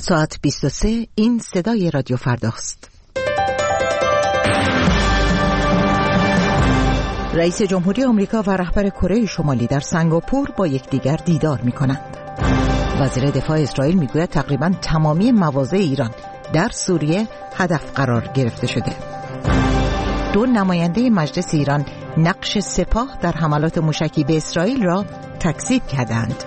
ساعت 23 این صدای رادیو فرداست. رئیس جمهوری آمریکا و رهبر کره شمالی در سنگاپور با یکدیگر دیدار می‌کنند. وزیر دفاع اسرائیل میگوید تقریباً تمامی مواضع ایران در سوریه هدف قرار گرفته شده. 2 نماینده مجلس ایران نقش سپاه در حملات موشکی به اسرائیل را تکذیب کردند.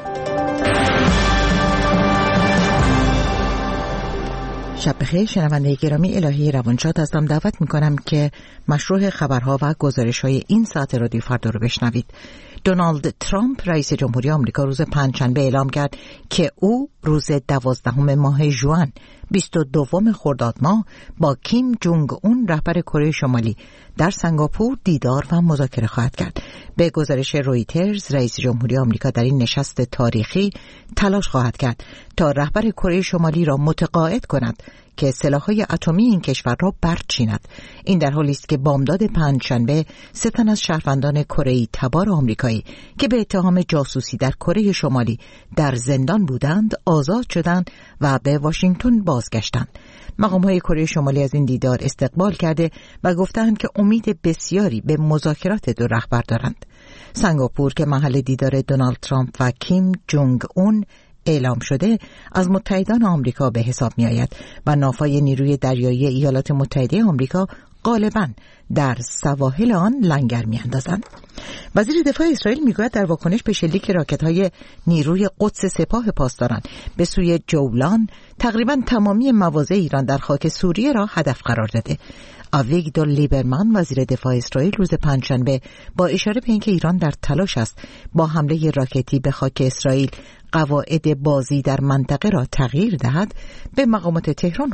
شب بخیر شنونده گرامی، الهی روانشاد هستم. دعوت میکنم که مشروع خبرها و گزارش‌های این ساعت رادیو فردا رو بشنوید. دونالد ترامپ رئیس جمهوری آمریکا روز پنجشنبه اعلام کرد که او روز 12 ماه ژوئن 22 خرداد ماه با کیم جونگ اون رهبر کره شمالی در سنگاپور دیدار و مذاکره خواهد کرد. به گزارش رویترز رئیس جمهوری آمریکا در این نشست تاریخی تلاش خواهد کرد تا رهبر کره شمالی را متقاعد کند که سلاح‌های اتمی این کشور را برچیند. این در حالی است که بامداد پنجشنبه 3 تن از شهروندان کره‌ای تبار آمریکایی که به اتهام جاسوسی در کره شمالی در زندان بودند آزاد شدند و به واشنگتن بازگشتند. مقام‌های کره شمالی از این دیدار استقبال کرده و گفتند که امید بسیاری به مذاکرات دو رهبر دارند. سنگاپور که محل دیدار دونالد ترامپ و کیم جونگ اون اعلام شده از متحدان آمریکا به حساب می آید و ناوهای نیروی دریایی ایالات متحده آمریکا غالباً در سواحل آن لنگر می اندازند. وزیر دفاع اسرائیل می گوید در واکنش به شلیک راکت‌های نیروی قدس سپاه پاسداران به سوی جولان تقریباً تمامی مواضع ایران در خاک سوریه را هدف قرار داده. آویگدور لیبرمن وزیر دفاع اسرائیل روز پنجشنبه با اشاره به اینکه ایران در تلاش است با حمله راکتی به خاک اسرائیل قواعد بازی در منطقه را تغییر دهد به مقامات تهران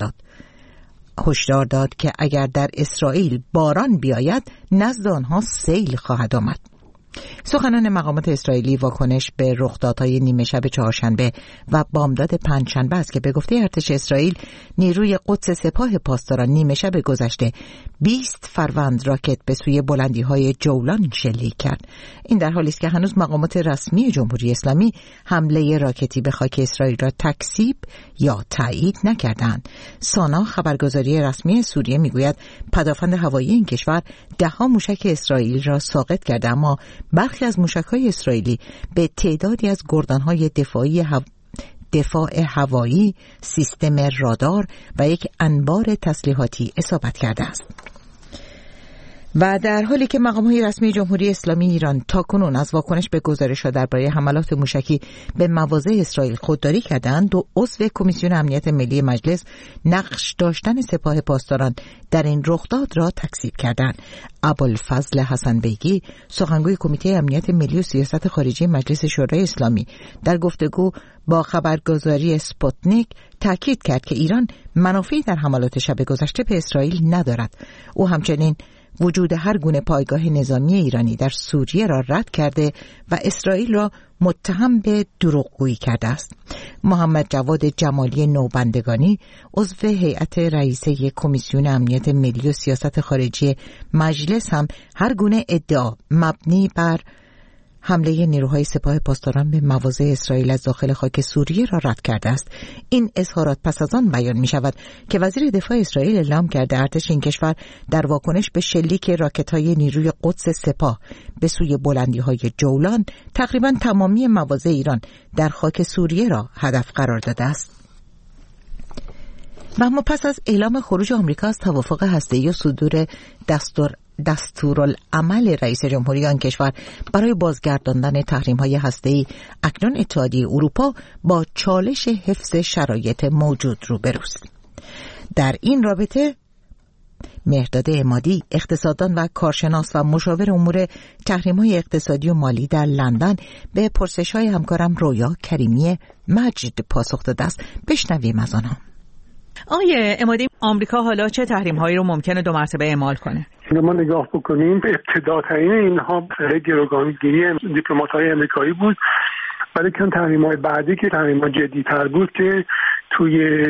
هشدار داد که اگر در اسرائیل باران بیاید نزد آنها سیل خواهد آمد. سخنان مقامات اسرائیلی واکنش به رخدادهای نیمه شب چهارشنبه و بامداد پنجشنبه است که به گفته ارتش اسرائیل نیروی قدس سپاه پاسداران نیمه شب گذشته 20 فروند راکت به سوی بلندی‌های جولان شلیک کرد. این در حالی است که هنوز مقامات رسمی جمهوری اسلامی حمله راکتی به خاک اسرائیل را تکذیب یا تایید نکردند. سانا خبرگزاری رسمی سوریه میگوید پدافند هوایی این کشور 10 موشک اسرائیل را ساقط کرده، اما برخی از موشک‌های اسرائیلی به تعدادی از گردن‌های دفاع هوایی، سیستم رادار و یک انبار تسلیحاتی اصابت کرده است. و در حالی که مقام‌های رسمی جمهوری اسلامی ایران تاکنون از واکنش به گزارش‌ها درباره حملات موشکی به مواضع اسرائیل خودداری کردند، دو عضو کمیسیون امنیت ملی مجلس نقش داشتن سپاه پاسداران در این رخداد را تکذیب کردند. ابوالفضل حسن بیگی سخنگوی کمیته امنیت ملی و سیاست خارجی مجلس شورای اسلامی در گفتگو با خبرگزاری اسپوتنیک تاکید کرد که ایران منافعی در حملات شب گذشته به اسرائیل ندارد. او همچنین وجود هر گونه پایگاه نظامی ایرانی در سوریه را رد کرده و اسرائیل را متهم به دروغگویی کرده است. محمد جواد جمالی نوبندگانی عضو هیئت رئیسه کمیسیون امنیت ملی و سیاست خارجی مجلس هم هر گونه ادعا مبنی بر حمله نیروهای سپاه پاسداران به مواضع اسرائیل از داخل خاک سوریه را رد کرده است. این اظهارات پس از آن بیان می شود که وزیر دفاع اسرائیل اعلام کرده ارتش این کشور در واکنش به شلیک راکت‌های نیروی قدس سپاه به سوی بلندی‌های جولان تقریباً تمامی مواضع ایران در خاک سوریه را هدف قرار داده است. و اما پس از اعلام خروج آمریکا از توافق هسته‌ای و صدور دستورالعمل رئیس جمهوری آن کشور برای بازگرداندن تحریم‌های هسته‌ای، اکنون اتحادیه اروپا با چالش حفظ شرایط موجود روبروست. در این رابطه مهرداد عمادی اقتصاددان و کارشناس و مشاور امور تحریم‌های اقتصادی و مالی در لندن به پرسش‌های همکارم رویا کریمی مجد پاسخ داده است. بشنویم از آنها. آقای عمادی، آمریکا حالا چه تحریم‌هایی رو ممکنه 2 مرتبه اعمال کنه؟ ما نگاه بکنیم ابتداترین اینها گروگانگیری دیپلمات‌های آمریکایی بود، ولی که تحریم‌های بعدی که تحریم‌ها جدی‌تر بود که توی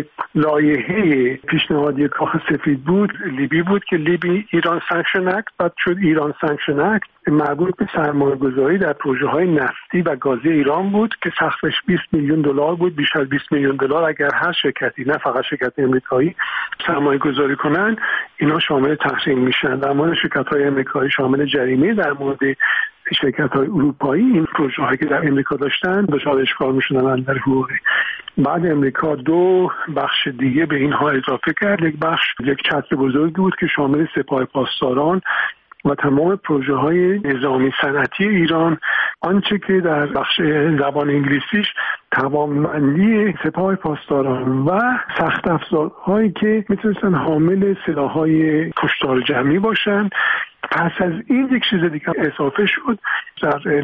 لایحه پیشنهادی کاخ سفید بود لیبی بود که لیبی ایران سانکشن اکت، بعد شد ایران سانکشن اکت، مربوط به سرمایه‌گذاری در پروژه‌های نفتی و گازی ایران بود که سقفش 20 میلیون دلار بود. بیش از 20 میلیون دلار اگر هر شرکتی، نه فقط شرکت امریکایی، سرمایه‌گذاری کنن، اینا شامل تحریم میشن. در مورد شرکت‌های امریکایی شامل جریمه، در مورد شرکت‌های اروپایی این پروژه‌هایی که در امریکا داشتن دچار اشکال می‌شدن در حقوقی. بعد امریکا دو بخش دیگه به اینها اضافه کرد. یک بخش یک چتر بزرگی بود که شامل سپاه پاسداران و تمام پروژه‌های نظامی صنعتی ایران، آنچه که در بخش زبان انگلیسیش توانمندی سپاه پاسداران و سخت افزارهایی که میتونستن حامل سلاح‌های کشتار جمعی باشن. پس از این یک چیز دیگه اضافه شد. در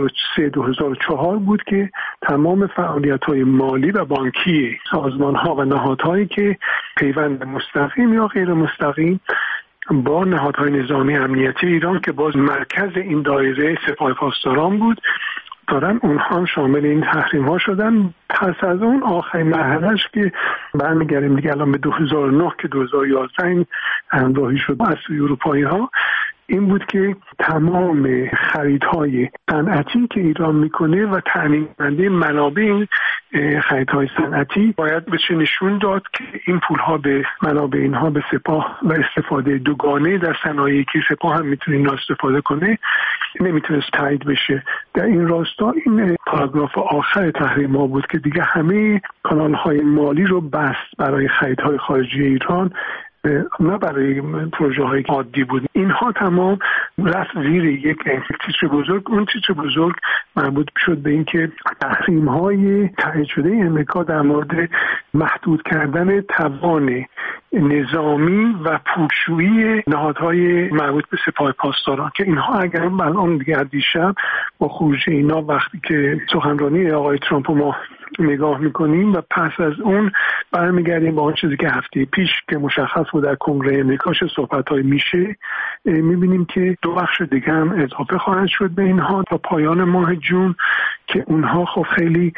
2003-2004 بود که تمام فعالیت‌های مالی و بانکی سازمان‌ها و نهادهایی که پیوند مستقیم یا غیر مستقیم با نهادهای نظامی امنیتی ایران که باز مرکز این دایره سپاه پاسداران بود دارن، اونها هم شامل این تحریم ها شدن. پس از اون آخرین مرحلهش که برمیگردیم دیگه الان به 2009 که 2011 این همراهی شد از سوی اروپایی ها، این بود که تمام خریدهای صنعتی که ایران میکنه و تامین کننده منابع این خریدهای صنعتی باید بشه نشون داد که این پولها به منابع اینها به سپاه و استفاده دوگانه در صنایعی که سپاه هم میتونه اینا استفاده کنه نمیتونست تایید بشه. در این راستا این پاراگراف آخر تحریم ها بود که دیگه همه کانال های مالی رو بست برای خریدهای خارجی ایران، نه برای پروژه های عادی بود. اینها تمام رفت زیر یک تیتر بزرگ. اون تیتر بزرگ مربوط شد به اینکه تحریم های تایید شده امریکا در مورد محدود کردن توان نظامی و پولشویی نهادهای مربوط به سپاه پاسداران که اینها اگر الان دیگه دیشب با خروج اینا وقتی که سخنرانی آقای ترامپ ما نگاه میکنیم و پس از اون برمیگردیم با اون چیزی که هفته پیش که مشخص بود در کنگره امریکا چه صحبت‌های میشه، میبینیم که دو بخش دیگه هم اضافه خواهد شد به اینها تا پایان ماه جون که اونها خب خیلی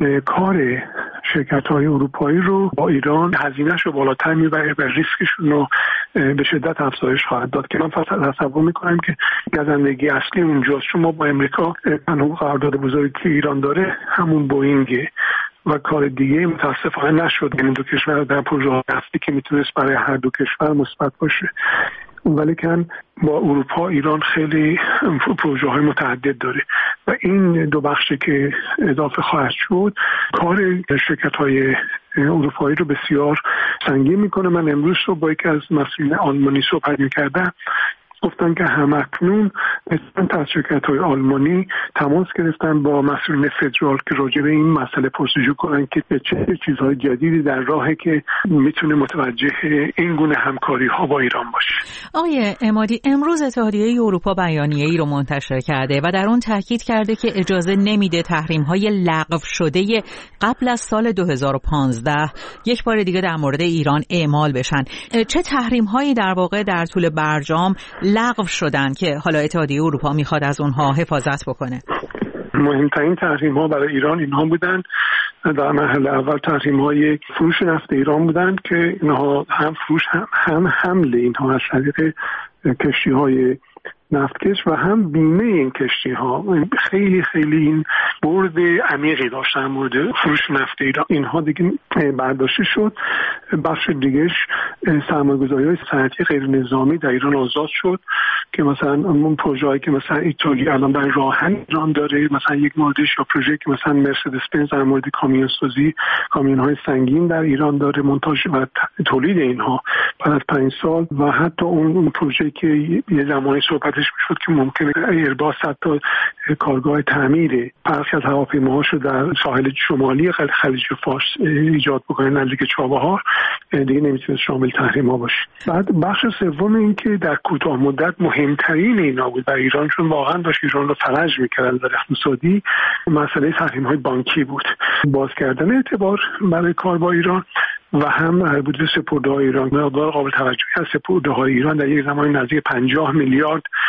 کار شرکت‌های اروپایی رو با ایران هزینه‌اش رو بالاتر میبره و ریسکشون رو به شدت افزایش خواهد داد که من فقط تصور میکنم که گزندگی اصلی اونجاست. چون ما با امریکا تنها قرارداد بزرگی که ایران داره همون بوئینگه و کار دیگه متاسفانه نشد. این دو کشور در پروژه نفتی که میتونست برای هر دو کشور مثبت باشه، ولی که با اروپا ایران خیلی پروژه های متعدد داره و این دو بخشی که اضافه خواهد شد کار شرکت های اروپایی رو بسیار سنگین میکنه. من امروز رو با یکی از مسئولین آلمانی صحبت میکردم، گفتن که همکنون چند تا شرکت‌های آلمانی تماس گرفتن با مسئولین فدرال که راجع به این مسئله پرسجو کنن که چه چیزهای جدیدی در راهه که میتونه متوجه این گونه همکاری‌ها با ایران باشه. آقای عمادی، امروز اتحادیه اروپا بیانیه‌ای رو منتشر کرده و در اون تاکید کرده که اجازه نمیده تحریم‌های لغو شده قبل از سال 2015 یک بار دیگه در مورد ایران اعمال بشن. چه تحریم‌هایی در واقع در طول برجام لغو شدن که حالا اتحادیه اروپا میخواد از اونها حفاظت بکنه؟ مهمترین تحریم ها برای ایران اینها بودن. در مرحله اول تحریم های فروش نفت ایران بودن که اینها هم فروش هم حمل اینها از طریق کشتی های نفتکش و هم بیمه این کشتی ها. خیلی خیلی این برد عمیقی داشتن مورد فروش نفت ایران. اینها دیگه برداشته شد. بخش دیگهش سرمایه‌گذاری‌های صنعتی غیر نظامی در ایران آزاد شد که مثلا اون پروژه‌ای که مثلا ایتالیا الان در راه ایران داره، مثلا یک موردش یا پروژه‌ای که مثلا مرسدس بنز در مورد کامیون سازی کامیون‌های سنگین در ایران داره، مونتاژ و تولید اینها بعد از 5 سال، و حتی اون پروژه‌ای که یه زمانی صحبتش میشد که ممکنه ایرباس حتی کارگاه تعمیر برخی از هواپیماهاشو در ساحل شمالی خلیج فارس ایجاد بکنه نزدیک چابهار، دیگه نمیتونه شامل تحریم ها باشه. بعد بخش سوم این که در کوتاه مدت مهمترین اینا بود برای ایران، چون واقعا داشت ایران رو فلج میکرد در اقتصادی، مسئله تحریم های بانکی بود. باز کردن اعتبار برای کار با ایران و هم مربوط به سپرده‌های ایران. مقدار قابل توجهی از سپرده‌های ایران در یک زمان نزدیک 50 میلیارد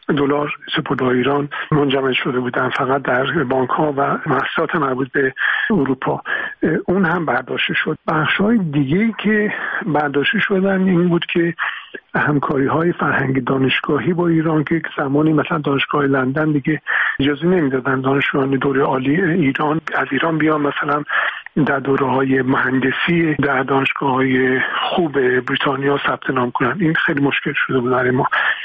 دلار سپرده‌های ایران منجمد شده بودن فقط در بانک‌ها و مؤسسات مربوط به اروپا. اون هم برداشته شد. بخش‌های دیگه‌ای که برداشته شدن این بود که همکاری‌های فرهنگی دانشگاهی با ایران که زمانی مثلا دانشگاه لندن دیگه اجازه نمیدادن دانشجویان دوره عالی ایران از ایران بیان مثلا در دوره‌های مهندسی در دانشگاه‌های خوب بریتانیا ثبت نام کنن. این خیلی مشکل شده بود برای ما.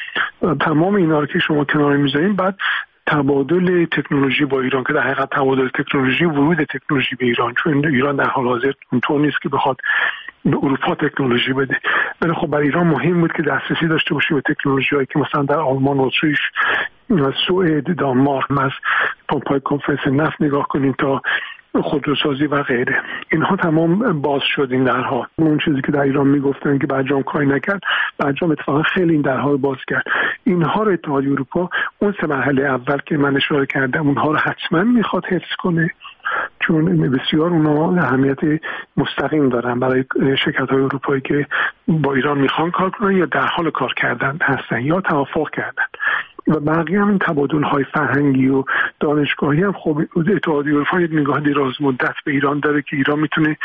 تمام اینا رو که شما کنار می‌ذارین، بعد تبادل تکنولوژی با ایران که در حقیقت تبادل تکنولوژی ورود تکنولوژی به ایران، چون ایران در حال حاضر اونطور نیست که بخواد به اروپا تکنولوژی بده، ولی خب برای ایران مهم بود که دسترسی داشته باشه به تکنولوژی‌هایی که مثلا در آلمان، اتریش، سوئد، دانمارک، از پمپ‌های کنفرانس نفت نگاه کنین تا خودروسازی و غیره. اینها تمام باز شد این درها. اون چیزی که در ایران میگفتن که برجام کاری نکرد، برجام اتفاقا خیلی این درها رو باز کرد. اینها رو اتحادیه اروپا اون 3 مرحله اول که من اشاره کردم اونها رو حتما میخواد حفظ کنه، چون بسیار اونها اهمیت مستقیم دارن برای شرکت‌های اروپایی که با ایران میخوان کار کنن یا در حال کار کردن هستن یا توافق کردن. و بقیه هم تبادل‌های فرهنگی و دانشگاهی هم خب اتحادیه اروپا یک نگاه دراز مدت به ایران داره که ایران میتونه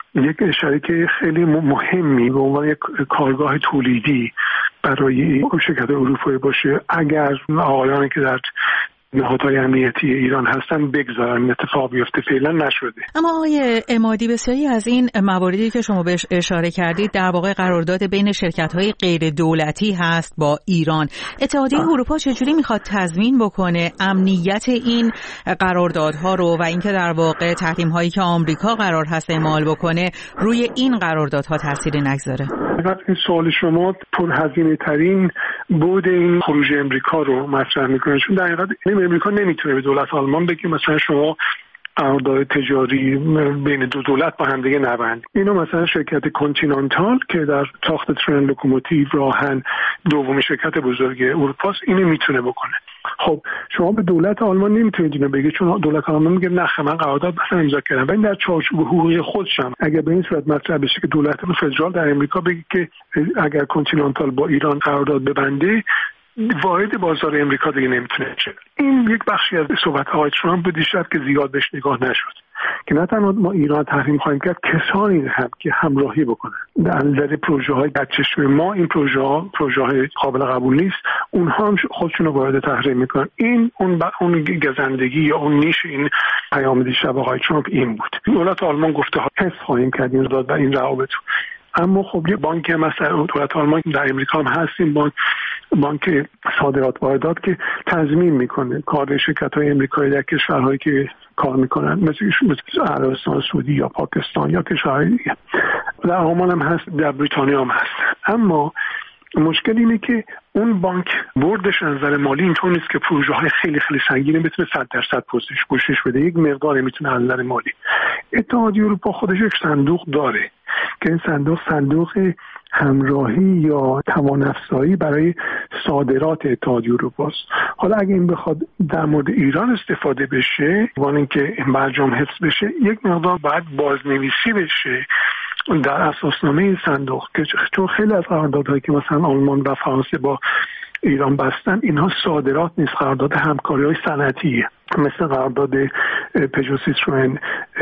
یک شریک خیلی مهمی به عنوان یک کارگاه تولیدی برای شرکت‌های اروپایی باشه اگر آقایانی که در نهادهای امنیتی ایران هستن بگذارن اتفاق بیفته. فعلا نشده. اما آقای عمادی، بسیاری از این مواردی که شما بهش اشاره کردید در واقع قرارداد بین شرکت‌های غیر دولتی هست با ایران. اتحادیه اروپا چجوری میخواد تضمین بکنه امنیت این قراردادها رو و اینکه در واقع تحریم‌هایی که آمریکا قرار هست اعمال بکنه روی این قراردادها تاثیری نگذاره؟ این سوال شما پرهزینه ترین بود این خروج امریکا رو مطرح میکنه، چون در حقیقت امریکا نمیتونه به دولت آلمان بگه مثلا شما قرارداد تجاری بین دو دولت با هم دیگه نبند. اینو مثلا شرکت کانتیننتال که در ساخت ترن لوکوموتیو راهن دومین شرکت بزرگ اروپا است اینو میتونه بکنه. خب شما به دولت آلمان نمیتونید اینو بگید، چون دولت آلمان میگه نه من قرارداد مثلا امضا کردم، ولی در چارچوب حقوقی خودشم اگر به این صورت مطرح بشه که دولت فدرال در امریکا بگه که اگر کانتیننتال با ایران قرارداد ببنده وارد بازار امریکا دیگه نمیتونه شه. این یک بخشی از صحبت آقای ترامپ بود دیشب که زیاد بهش نگاه نشد که نه تنها ما ایران تحریم خواهیم کرد، کسانی هم که همراهی بکنن در نظر پروژه های در چشم ما این پروژه های قابل قبول نیست، اونها هم خودشون رو وارد تحریم میکنن. این اون گزندگی یا اون نیش این پیام دیشب آقای ترامپ این بود. دولت آلمان گفته ها حفظ خواهیم کرد این داد و این روابط. اما خب یه بانک مثلا دولت آلمان در امریکا هم هست، این بانک صادرات واردات که تضمین میکنه کار شرکت‌های امریکایی در کشورهایی که کار میکنن مثل عربستان سعودی یا پاکستان یا کشورهای دیگه. در آلمان هم هست، در بریتانیا هم هست. اما مشکل اینه که اون بانک بردش از نظر مالی اینطور نیست که پروژه های خیلی خیلی سنگینه بتونه 100% پوشش بده. یک مقدار میتونه از نظر مالی. اتحادیه اروپا خودش یک صندوق داره که این صندوق همراهی یا توان افزایی برای صادرات اتحادیه اروپا است. حالا اگه این بخواد در مورد ایران استفاده بشه وان اینکه این برجام حفظ بشه، یک مقدار باید بازنویسی بشه در اساسنامه این صندوق، که چون خیلی از قراردادهایی که مثلا آلمان و فرانسه با ایران بستن اینها صادرات نیست، قرارداد همکاری‌های صنعتیه، مثل قرارداد پژو سیتروئن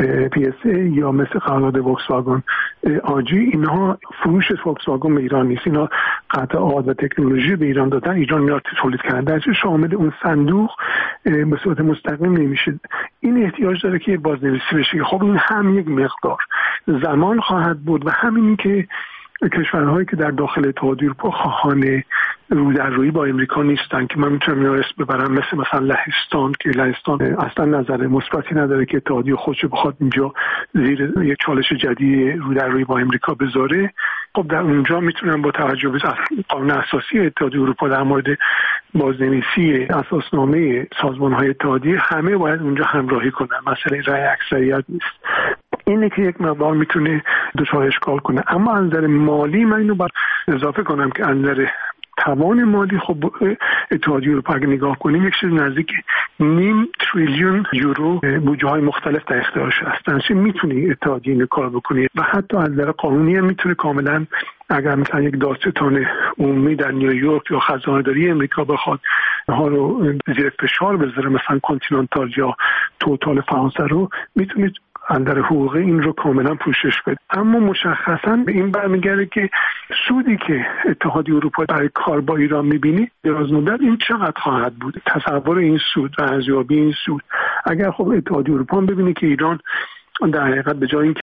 PSA یا مثل قرارداد فولکس واگن آجی. اینها فروش فولکس واگن به ایران نیست، اینا قطعات و تکنولوژی به ایران دادن، ایران میاد تولید کردن، در شامل اون صندوق به صورت مستقیم نمیشه. این احتیاج داره که بازنویسی بشه. خب این هم یک مقدار زمان خواهد بود و همین که کشورهایی که در داخل اتحادیه اروپا خواهان رودررویی با امریکا نیستن که من میتونم اینا اسم ببرم، مثلا لهستان که لهستان اصلا نظر مثبتی نداره که اتحادیه خودش بخواد اینجا زیر یک چالش جدید رودررویی با امریکا بذاره. خب در اونجا میتونم با توجه به قانون اساسی اتحادیه اروپا در مورد بازنویسی اساسنامه سازمان‌های اتحادیه همه باید اونجا همراهی کنن، مسئله رأی اکثریت نیست. اینه که یک مقدار میتونه دچار اشکال کنه. اما از نظر مالی من اینو باید اضافه کنم که از نظر توان مالی خب اتحادیه اروپا اگه نگاه کنیم یک چیز نزدیک نیم تریلیون یورو بودجه های مختلف در اختیارش هستن. میتونی اتحادیه این کار بکنی و حتی از نظر قانونی هم میتونه کاملا اگر مثلا یک دادستان عمومی در نیویورک یا خزانه‌داری امریکا بخواد ها رو زیر فشار بذاره، مثلا کانتیننتال یا توتال فرانسه رو، میتونید اندر حقوق این رو کاملا پوشش بده. اما مشخصا به این برمیگرده که سودی که اتحادیه اروپا برای کار با ایران میبینی دراز مدت این چقدر خواهد بود. تصور این سود و ارزیابی این سود، اگر خب اتحادیه اروپا ببینه که ایران در حقیقت به جای اینکه